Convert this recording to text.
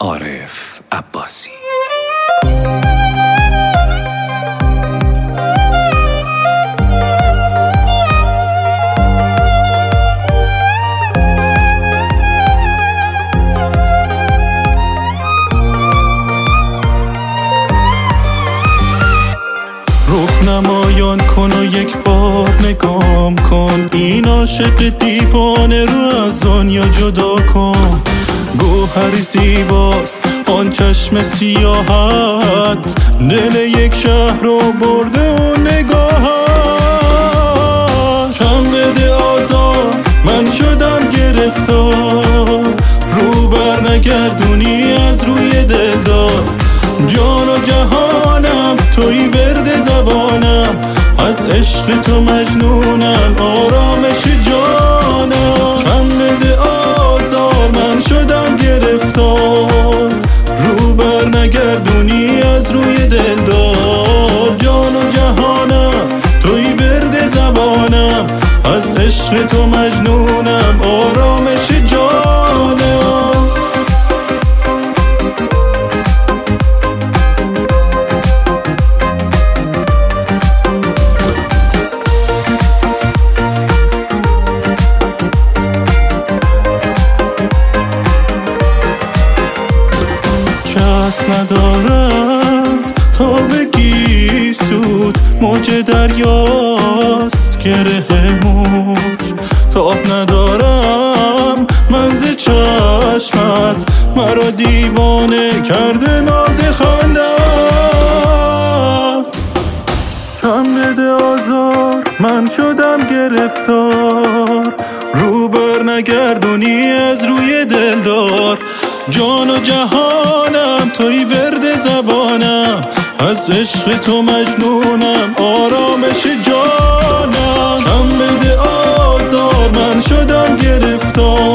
عارف عباسی. رخ نمایان کن و یک بار نگام کن، این عاشق دیوانه رو از دنیا جدا کن. گوهری زیباست آن چشم سیاهت، دل یک شهر رو برده و نگاهت. کم بده آزار من شدم گرفتار، رو بر نگردونی از روی دلدار. جان و جهانم توی ورد زبانم، از عشق تو مجنونم آرامش جانم. کم بده آزار من شدم گرفتار، رو بر نگردونی از روی دلدار. جان و جهانم توی ورد زبانم، از عشق تو مجنونم آرامش جانم. کس ندارد تا بگی سود، موج دریاست گره موج. تاب ندارم من ز چشمت، مرا دیوانه کرده ناز خندت. کم بده آزار من شدم گرفتار، رو بر نگردونی از روی دلدار. جان و جهانم توی ورد زبانم، از عشق تو مجنونم آرامش جانم. کم بده آزار من شدم گرفتار،